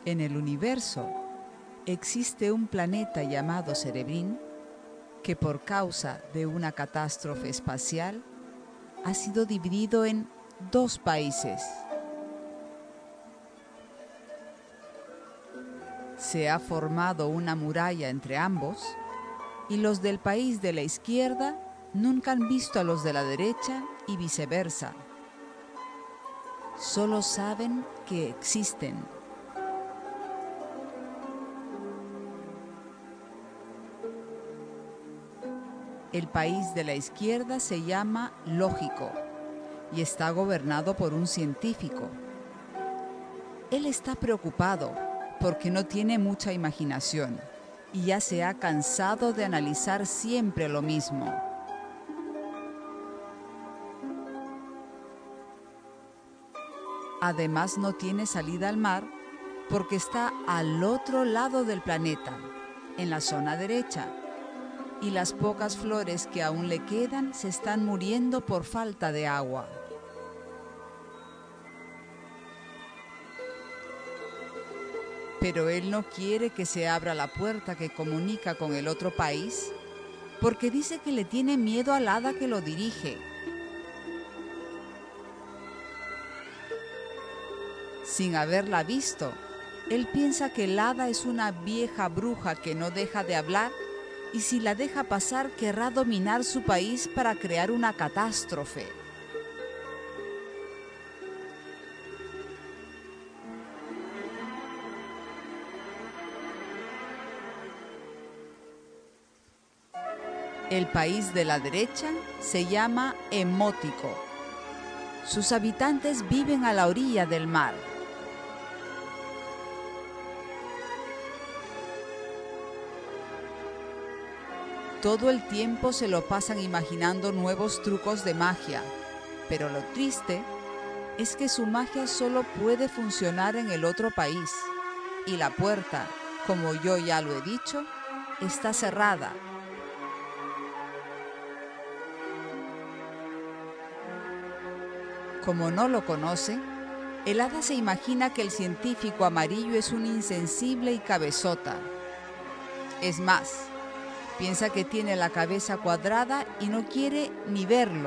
En el universo existe un planeta llamado Cerebrin que por causa de una catástrofe espacial ha sido dividido en dos países. Se ha formado una muralla entre ambos y los del país de la izquierda nunca han visto a los de la derecha y viceversa. Solo saben que existen. El país de la izquierda se llama Lógico y está gobernado por un científico. Él está preocupado porque no tiene mucha imaginación y ya se ha cansado de analizar siempre lo mismo. Además, no tiene salida al mar porque está al otro lado del planeta, en la zona derecha, y las pocas flores que aún le quedan se están muriendo por falta de agua. Pero él no quiere que se abra la puerta que comunica con el otro país porque dice que le tiene miedo al hada que lo dirige. Sin haberla visto, él piensa que el hada es una vieja bruja que no deja de hablar y si la deja pasar querrá dominar su país para crear una catástrofe. El país de la derecha se llama Emótico. Sus habitantes viven a la orilla del mar. Todo el tiempo se lo pasan imaginando nuevos trucos de magia, pero lo triste es que su magia solo puede funcionar en el otro país y la puerta, como yo ya lo he dicho, está cerrada. Como no lo conoce, el hada se imagina que el científico amarillo es un insensible y cabezota. Es más, piensa que tiene la cabeza cuadrada y no quiere ni verlo.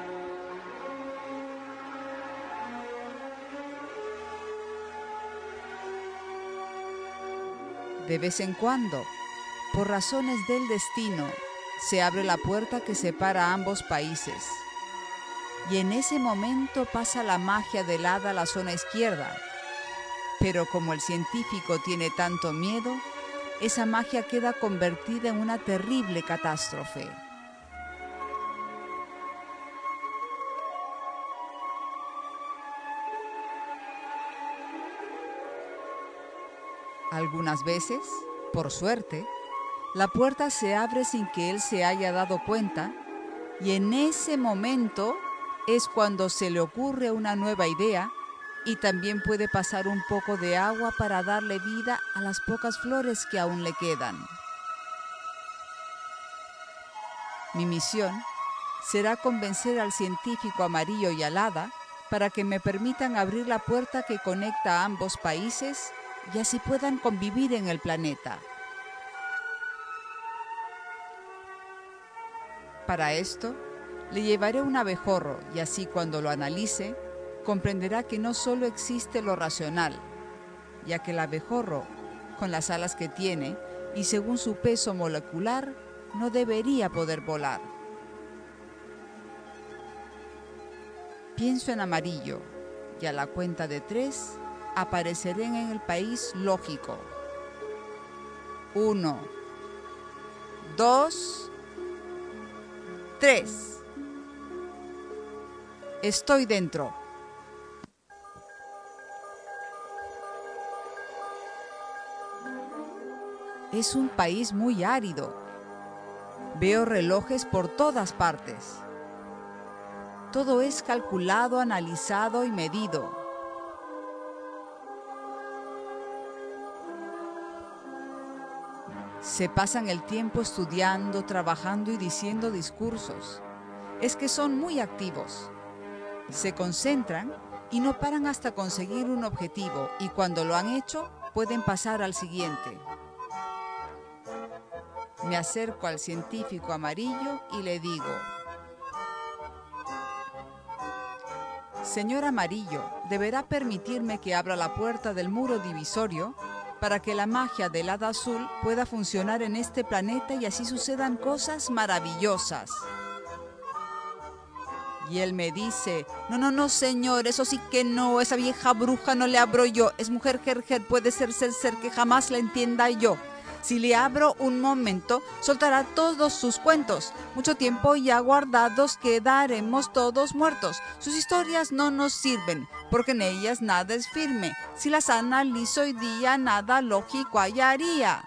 De vez en cuando, por razones del destino, se abre la puerta que separa a ambos países. Y en ese momento pasa la magia del hada a la zona izquierda. Pero como el científico tiene tanto miedo, esa magia queda convertida en una terrible catástrofe. Algunas veces, por suerte, la puerta se abre sin que él se haya dado cuenta y en ese momento es cuando se le ocurre una nueva idea y también puede pasar un poco de agua para darle vida a las pocas flores que aún le quedan. Mi misión será convencer al científico amarillo y al hada para que me permitan abrir la puerta que conecta a ambos países y así puedan convivir en el planeta. Para esto, le llevaré un abejorro y así cuando lo analice, comprenderá que no solo existe lo racional, ya que el abejorro, con las alas que tiene y según su peso molecular, no debería poder volar. Pienso en amarillo y a la cuenta de 3 apareceré en el país lógico. 1, 2, 3. Estoy dentro. Es un país muy árido. Veo relojes por todas partes. Todo es calculado, analizado y medido. Se pasan el tiempo estudiando, trabajando y diciendo discursos. Es que son muy activos. Se concentran y no paran hasta conseguir un objetivo y cuando lo han hecho, pueden pasar al siguiente. Me acerco al científico amarillo y le digo: Señor Amarillo, deberá permitirme que abra la puerta del muro divisorio para que la magia del hada azul pueda funcionar en este planeta y así sucedan cosas maravillosas. Y él me dice: no, señor, eso sí que no, esa vieja bruja no le abro yo, es mujer Gerger, puede ser que jamás la entienda yo. Si le abro un momento, soltará todos sus cuentos. Mucho tiempo ya guardados quedaremos todos muertos. Sus historias no nos sirven, porque en ellas nada es firme. Si las analizo hoy día, nada lógico hallaría.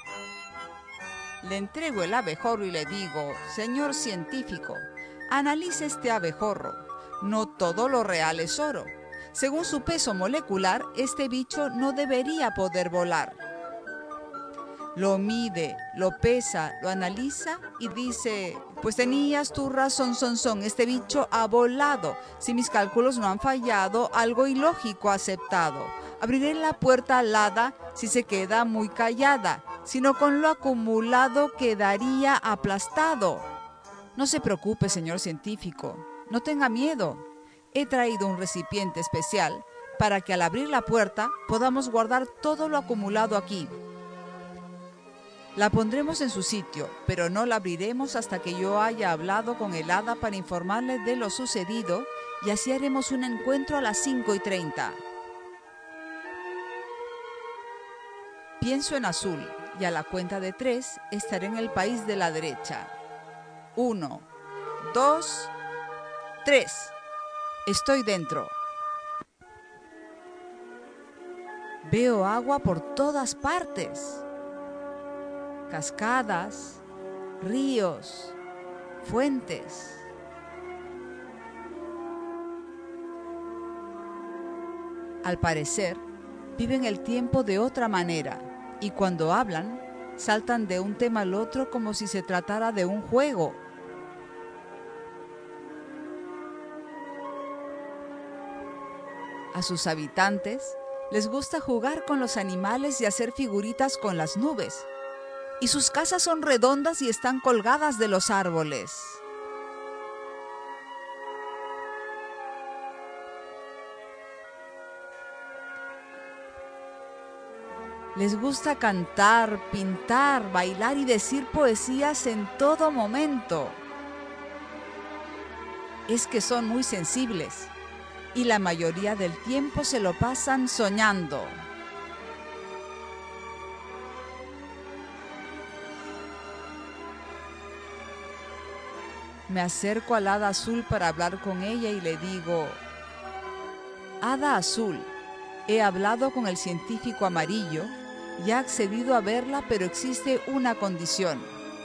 Le entrego el abejorro y le digo: señor científico, analice este abejorro. No todo lo real es oro. Según su peso molecular, este bicho no debería poder volar. Lo mide, lo pesa, lo analiza y dice: pues tenías tu razón, este bicho ha volado. Si mis cálculos no han fallado, algo ilógico ha aceptado. Abriré la puerta al hada si se queda muy callada, sino con lo acumulado quedaría aplastado. No se preocupe, señor científico, no tenga miedo. He traído un recipiente especial para que al abrir la puerta podamos guardar todo lo acumulado aquí. La pondremos en su sitio, pero no la abriremos hasta que yo haya hablado con el hada para informarle de lo sucedido, y así haremos un encuentro a las 5:30. Pienso en azul, y a la cuenta de 3 estaré en el país de la derecha. 1, 2, 3. Estoy dentro. Veo agua por todas partes. Cascadas, ríos, fuentes. Al parecer, viven el tiempo de otra manera y cuando hablan, saltan de un tema al otro como si se tratara de un juego. A sus habitantes les gusta jugar con los animales y hacer figuritas con las nubes. Y sus casas son redondas y están colgadas de los árboles. Les gusta cantar, pintar, bailar y decir poesías en todo momento. Es que son muy sensibles y la mayoría del tiempo se lo pasan soñando. Me acerco al hada azul para hablar con ella y le digo: Hada azul, he hablado con el científico amarillo y ha accedido a verla, pero existe una condición.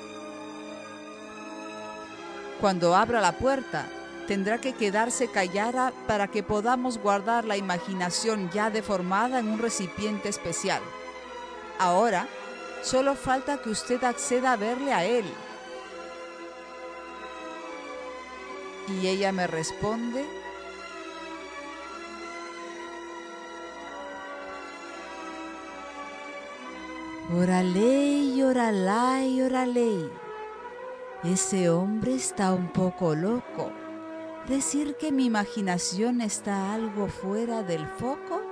Cuando abra la puerta, tendrá que quedarse callada para que podamos guardar la imaginación ya deformada en un recipiente especial. Ahora, solo falta que usted acceda a verle a él. Y ella me responde: Oraley, oralay, oraley. Ese hombre está un poco loco. ¿Decir que mi imaginación está algo fuera del foco?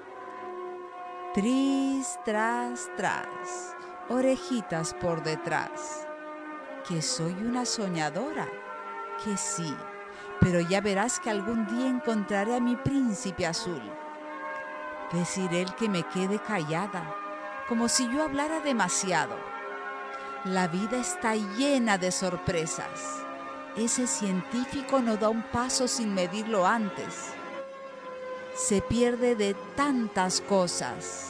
Tris, tras, tras, orejitas por detrás. ¿Que soy una soñadora? Que sí. Pero ya verás que algún día encontraré a mi príncipe azul. Deciré él que me quede callada, como si yo hablara demasiado. La vida está llena de sorpresas. Ese científico no da un paso sin medirlo antes. Se pierde de tantas cosas.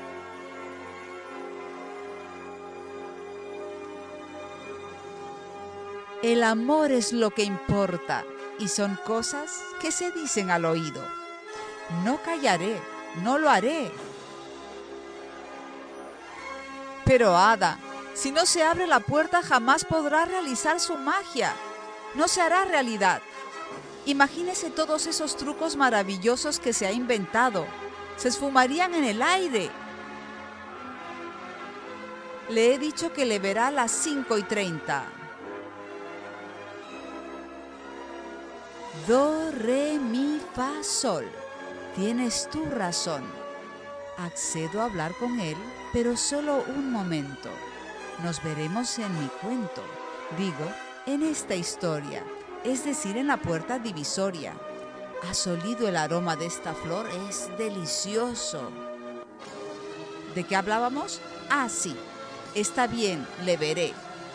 El amor es lo que importa. Y son cosas que se dicen al oído. No callaré, no lo haré. Pero hada, si no se abre la puerta jamás podrá realizar su magia. No se hará realidad. Imagínese todos esos trucos maravillosos que se ha inventado. Se esfumarían en el aire. Le he dicho que le verá a las 5:30. Do, re, mi, fa, sol. Tienes tu razón. Accedo a hablar con él, pero solo un momento. Nos veremos en mi cuento. Digo, en esta historia, es decir, en la puerta divisoria. ¿Has olido el aroma de esta flor? Es delicioso. ¿De qué hablábamos? Ah, sí. Está bien, le veré.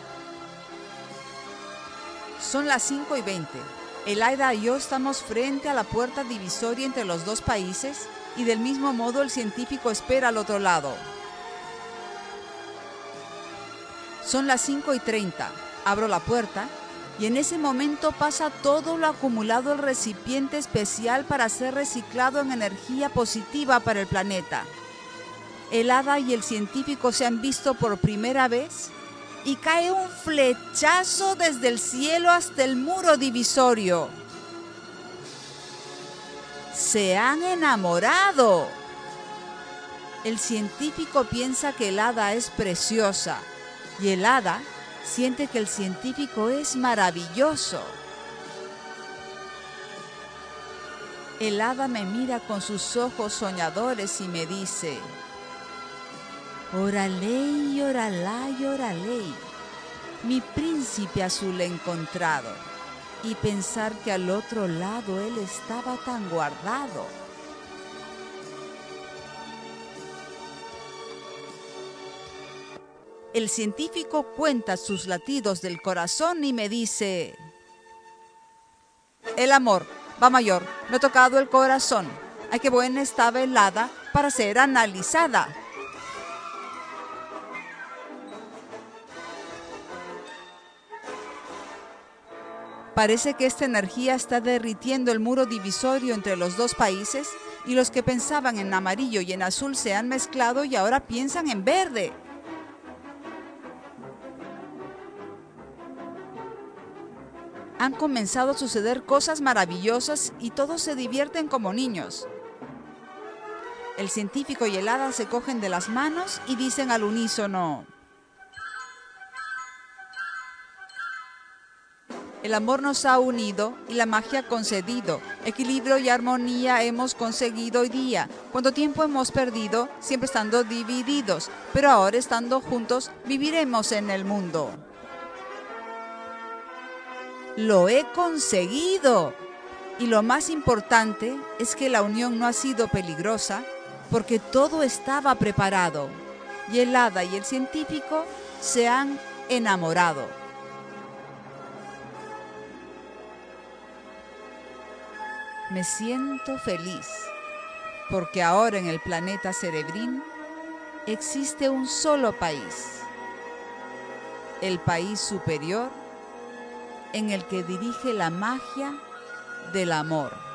Son las 5:20. Elaida y yo estamos frente a la puerta divisoria entre los dos países y del mismo modo el científico espera al otro lado. Son las 5:30. Abro la puerta y en ese momento pasa todo lo acumulado al recipiente especial para ser reciclado en energía positiva para el planeta. El hada y el científico se han visto por primera vez y cae un flechazo desde el cielo hasta el muro divisorio. ¡Se han enamorado! El científico piensa que el hada es preciosa y el hada siente que el científico es maravilloso. El hada me mira con sus ojos soñadores y me dice: Oralei, oralai, oralei, mi príncipe azul he encontrado, y pensar que al otro lado él estaba tan guardado. El científico cuenta sus latidos del corazón y me dice: el amor va mayor, me ha tocado el corazón. Ay, qué buena estaba el hada para ser analizada. Parece que esta energía está derritiendo el muro divisorio entre los dos países y los que pensaban en amarillo y en azul se han mezclado y ahora piensan en verde. Han comenzado a suceder cosas maravillosas y todos se divierten como niños. El científico y el hada se cogen de las manos y dicen al unísono: el amor nos ha unido y la magia concedido. Equilibrio y armonía hemos conseguido hoy día. Cuánto tiempo hemos perdido, siempre estando divididos, pero ahora estando juntos viviremos en el mundo. ¡Lo he conseguido! Y lo más importante es que la unión no ha sido peligrosa porque todo estaba preparado y el hada y el científico se han enamorado. Me siento feliz porque ahora en el planeta Cerebrín existe un solo país, el país superior en el que dirige la magia del amor.